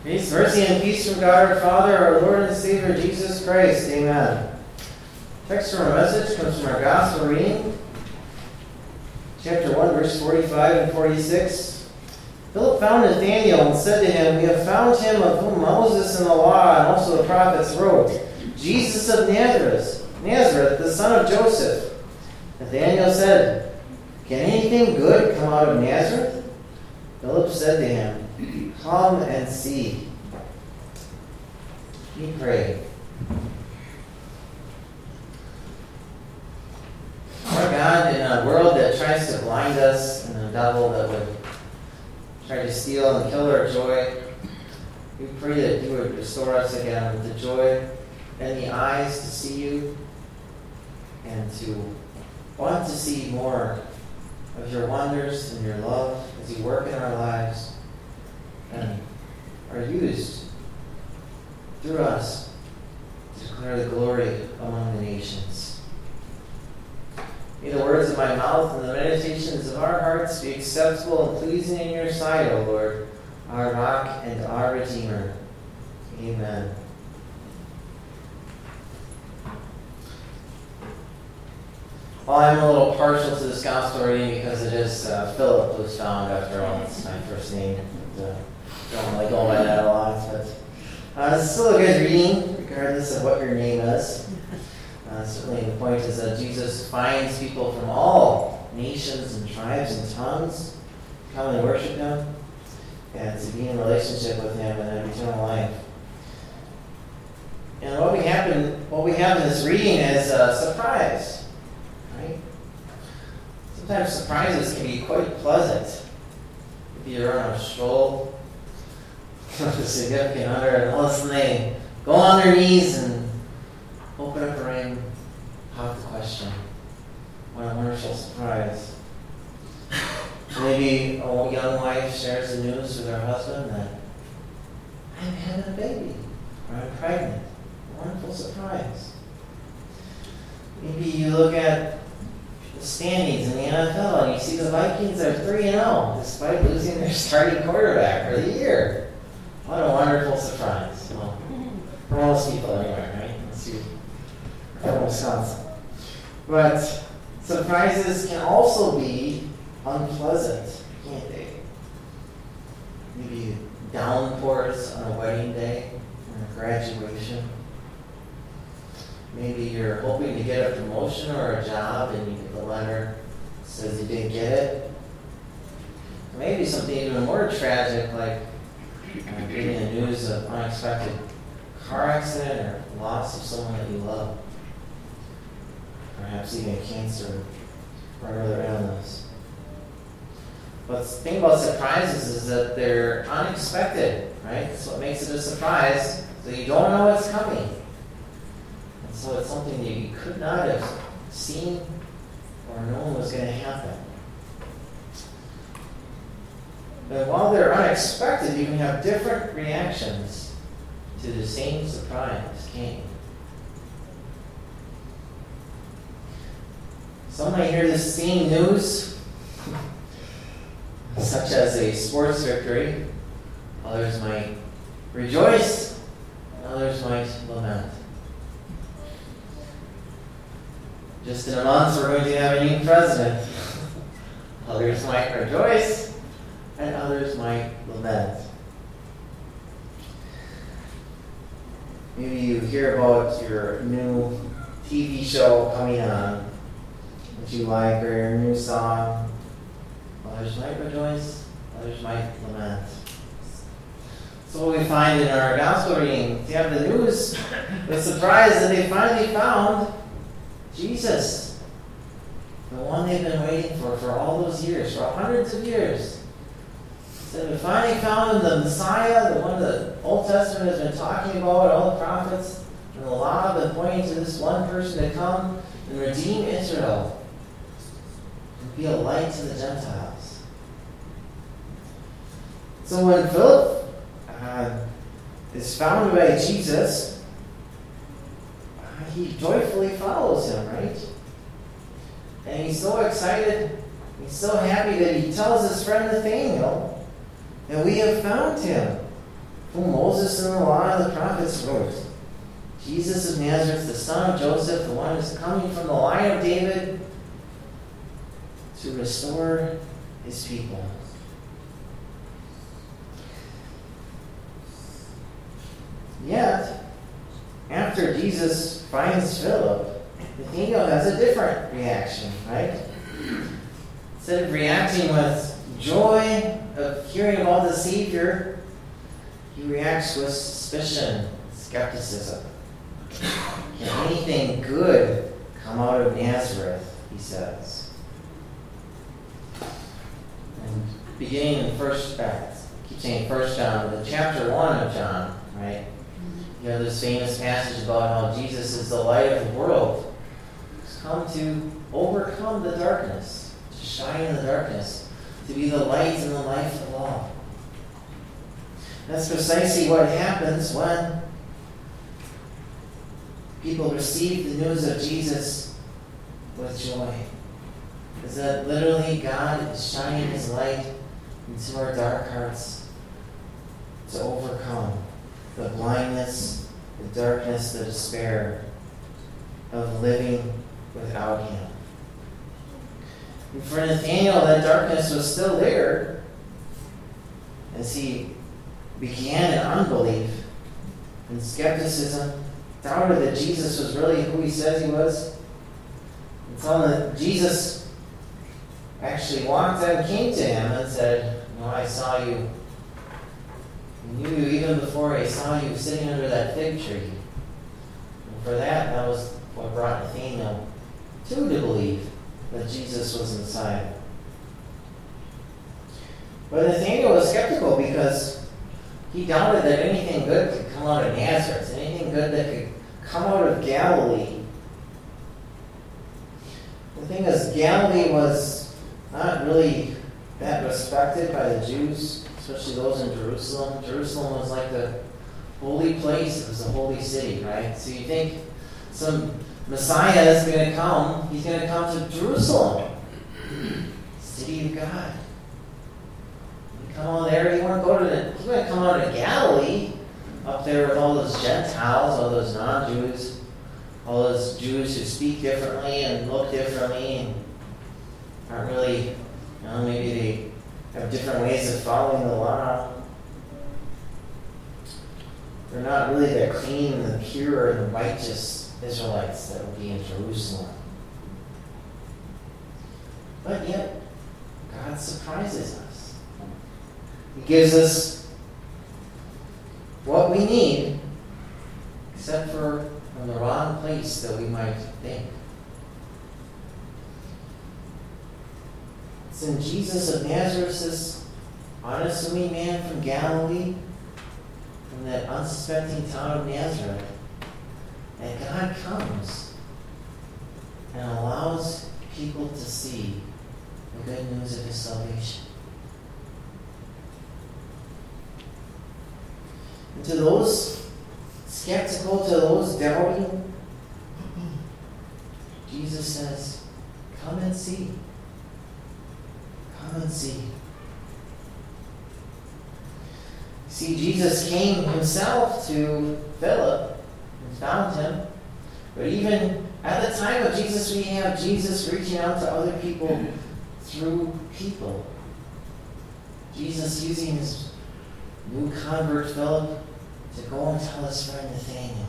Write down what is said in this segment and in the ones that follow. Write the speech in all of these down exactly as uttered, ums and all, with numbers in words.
Grace, mercy, and peace from God our Father, our Lord and Savior, Jesus Christ. Amen. Text from our message comes from our Gospel reading, chapter one, verse forty-five and forty-six. Philip found Nathanael and said to him, "We have found him of whom Moses and the law and also the prophets wrote, Jesus of Nazareth, Nazareth, the son of Joseph." Nathanael said, "Can anything good come out of Nazareth?" Philip said to him, "Come and see." We pray. Our God, in a world that tries to blind us, and a devil that would try to steal and kill our joy, we pray that you would restore us again with the joy and the eyes to see you and to want to see more of your wonders and your love as you work in our lives and are used through us to declare the glory among the nations. May the words of my mouth and the meditations of our hearts be acceptable and pleasing in your sight, O Lord, our rock and our Redeemer. Amen. Well, I'm a little partial to this gospel reading because it is uh, Philip who's found after all. It's my first name. And, uh, don't really go by that a lot, but uh, it's still a good reading, regardless of what your name is. Uh, certainly the point is that Jesus finds people from all nations and tribes and tongues to come and worship him and to be in relationship with him and have eternal life. And what we have in, what we have in this reading is a surprise. Right? Sometimes surprises can be quite pleasant. If you're on a stroll with a significant other and all of a sudden they go on their knees and open up a ring, pop the question. What a wonderful surprise. Maybe a young wife shares the news with her husband that I'm having a baby or I'm pregnant. A wonderful surprise. Maybe you look at the standings in the N F L and you see the Vikings are three and oh despite losing their starting quarterback for the year. What a wonderful surprise. Well, for most people anyway, right? Let's see. From Wisconsin. But surprises can also be unpleasant, can't they? Maybe downpours on a wedding day or a graduation. Maybe you're hoping to get a promotion or a job and you get the letter that says you didn't get it. Maybe something even more tragic like uh, getting the news of unexpected car accident or loss of someone that you love. Perhaps even cancer or another illness. But the thing about surprises is that they're unexpected, right? That's what makes it a surprise. So you don't know what's coming. And so it's something that you could not have seen or known was going to happen. But while they're unexpected, you can have different reactions to the same surprise, can't you? Some might hear the same news, such as a sports victory. Others might rejoice, and others might lament. Just in a month, we're going to have a new president. Others might rejoice, and others might lament. Maybe you hear about your new T V show coming on that you like, or your new song. Others might rejoice, others might lament. So what we find in our gospel reading, you have the news, the surprise that they finally found Jesus, the one they've been waiting for for all those years, for hundreds of years. So we finally found him, the Messiah, the one the Old Testament has been talking about, all the prophets and the law have been pointing to this one person to come and redeem Israel and be a light to the Gentiles. So when Philip uh, is found by Jesus, uh, he joyfully follows him, right? And he's so excited, he's so happy that he tells his friend Nathanael that we have found him. whom Moses and the law and the prophets wrote. Jesus of Nazareth, the son of Joseph, the one who is coming from the line of David to restore his people. Yet, after Jesus finds Philip, Nathanael has a different reaction, right? Instead of reacting with joy of hearing about the Savior, he reacts with suspicion, skepticism. Can anything good come out of Nazareth, he says. And beginning in first, uh, keep saying First John, the chapter one of John, right? You know, this famous passage about how Jesus is the light of the world. He's come to overcome the darkness, to shine in the darkness, to be the light and the life of all. That's precisely what happens when people receive the news of Jesus with joy. Is that literally God is shining his light into our dark hearts to overcome the blindness, the darkness, the despair of living without him. And for Nathanael, that darkness was still there as he began in unbelief and skepticism, doubted that Jesus was really who he says he was, until that Jesus actually walked out and came to him and said, "You know, I saw you. I knew you even before I saw you sitting under that fig tree." And for that, that was what brought Nathanael to to believe that Jesus was Messiah. But Nathanael was skeptical because he doubted that anything good could come out of Nazareth, anything good that could come out of Galilee. The thing is, Galilee was not really that respected by the Jews, especially those in Jerusalem. Jerusalem was like the holy place. It was a holy city, right? So you think some Messiah is going to come. He's going to come to Jerusalem, city of God. He come out there. He won't go to the. He's going to come out of Galilee, up there with all those Gentiles, all those non-Jews, all those Jews who speak differently and look differently and aren't really, you know, maybe they have different ways of following the law. They're not really the clean and the pure and the righteous Israelites that would be in Jerusalem. But yet, God surprises us. He gives us what we need, except for in the wrong place that we might think. It's in Jesus of Nazareth, this unassuming man from Galilee, from that unsuspecting town of Nazareth, and God comes and allows people to see the good news of his salvation. And to those skeptical, to those doubting, Jesus says, "Come and see. Come and see." See, Jesus came himself to Philip and found him. But even at the time of Jesus, we have Jesus reaching out to other people through people. Jesus using his new convert Philip to go and tell his friend Nathanael.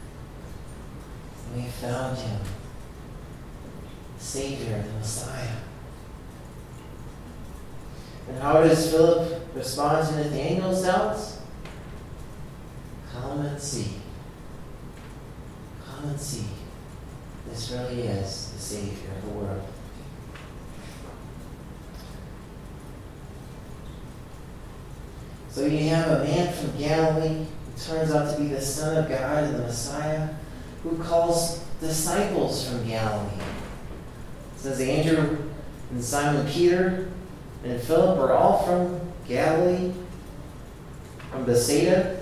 We found him, the Savior, the Messiah. And how does Philip respond to Nathanael's doubts? Come and see. Come and see. This really is the Savior of the world. So you have a man from Galilee who turns out to be the Son of God and the Messiah, who calls disciples from Galilee. It says Andrew and Simon Peter and Philip are all from Galilee, from Bethsaida.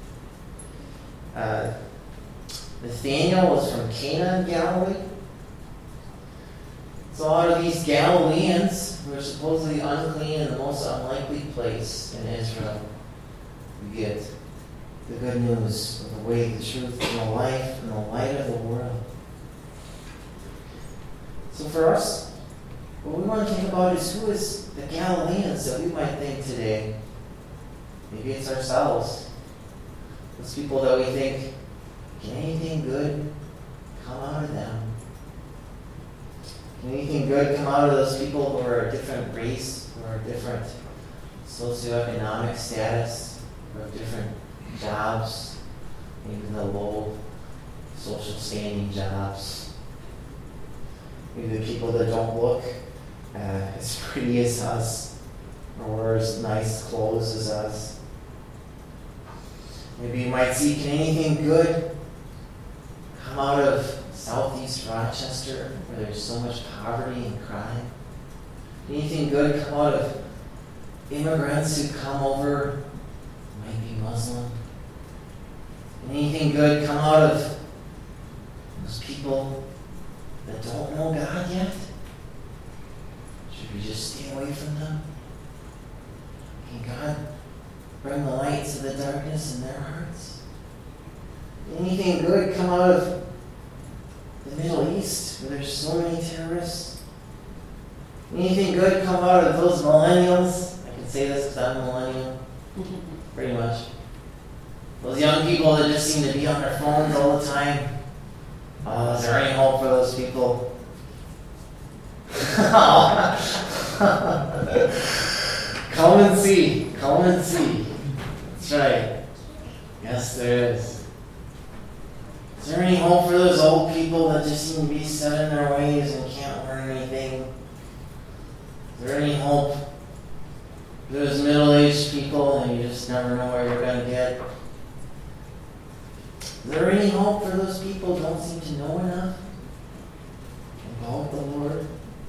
Uh, Nathanael was from Cana in Galilee. So a lot of these Galileans who are supposedly unclean in the most unlikely place in Israel, you get the good news of the way, the truth, and the life, and the light of the world. So for us, what we want to think about is who is the Galileans that we might think today. Maybe it's ourselves. Those people that we think, can anything good come out of them? Can anything good come out of those people who are a different race, who are a different socioeconomic status, who have different jobs, even the low social standing jobs? Maybe the people that don't look uh, as pretty as us, or wear as nice clothes as us. Maybe you might see, can anything good come out of Southeast Rochester, where there's so much poverty and crime? Can anything good come out of immigrants who come over, might be Muslim? Can anything good come out of those people that don't know God yet? Should we just stay away from them? Can God bring the light to the darkness in their hearts? Can anything good come out of the Middle East, where there's so many terrorists? Can anything good come out of those millennials? I can say this because I'm a millennial, pretty much. Those young people that just seem to be on their phones all the time. Uh, is there any hope for those people? Come and see. Come and see. That's right. Yes, there is. Is there any hope for those old people that just seem to be set in their ways and can't learn anything? Is there any hope for those middle-aged people and you just never know where you're going to get? Is there any hope for those people who don't seem to know enough about the Lord?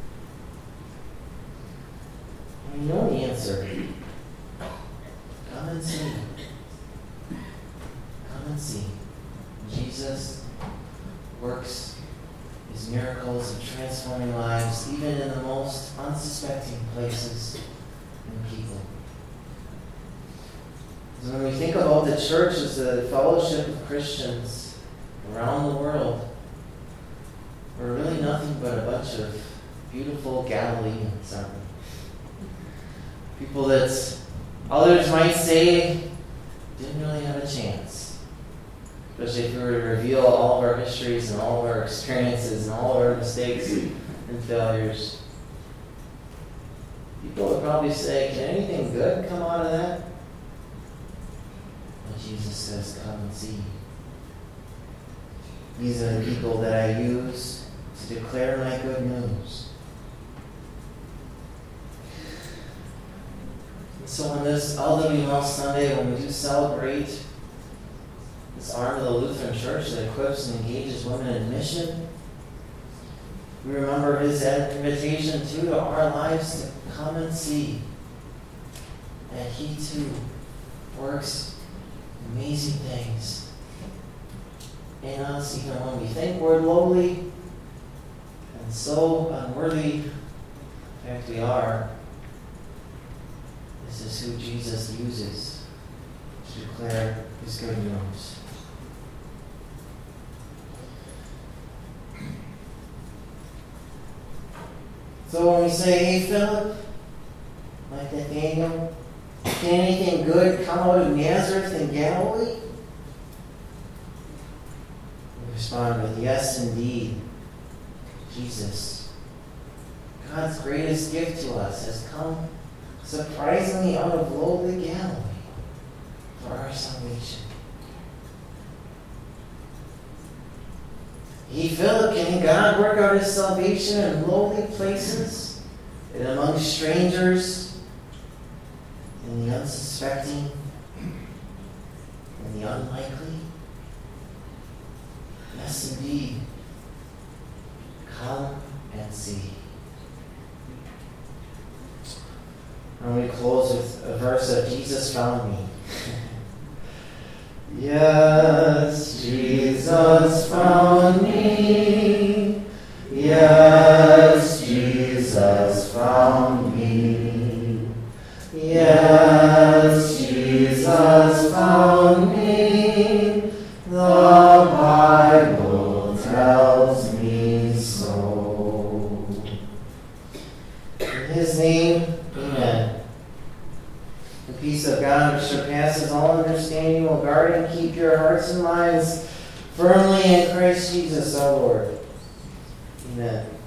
You know the answer. Come and see. Come and see. Jesus works his miracles of transforming lives, even in the most unsuspecting places and people. So when we think about the church as a fellowship of Christians around the world, we're really nothing but a bunch of beautiful Galileans, aren't we? People that others might say didn't really have a chance. Especially if we were to reveal all of our histories and all of our experiences and all of our mistakes and failures. People would probably say, can anything good come out of that? But Jesus says, come and see. These are the people that I use to declare my good news. So on this L W M Sunday, when we do celebrate this arm of the Lutheran Church that equips and engages women in mission, we remember his invitation too to our lives to come and see that he too works amazing things in us, even when we think we're lowly and so unworthy. In fact, we are. This is who Jesus uses to declare his good news. So when we say, hey Philip, like Nathaniel, can anything good come out of Nazareth in Galilee? We respond with, yes indeed, Jesus. God's greatest gift to us has come surprisingly out of lowly Galilee for our salvation. He, Philip, can God work out his salvation in lowly places and among strangers, in the unsuspecting, in the unlikely? Yes, indeed. Come and see. And we close with a verse of Jesus found me. Yes, Jesus found me. Yes, Jesus found me. Yes, Jesus found me. Bible tells me so. In His name, amen. The peace of God which surpasses all understanding will guard and keep your hearts and minds firmly in Christ Jesus our Lord. Amen.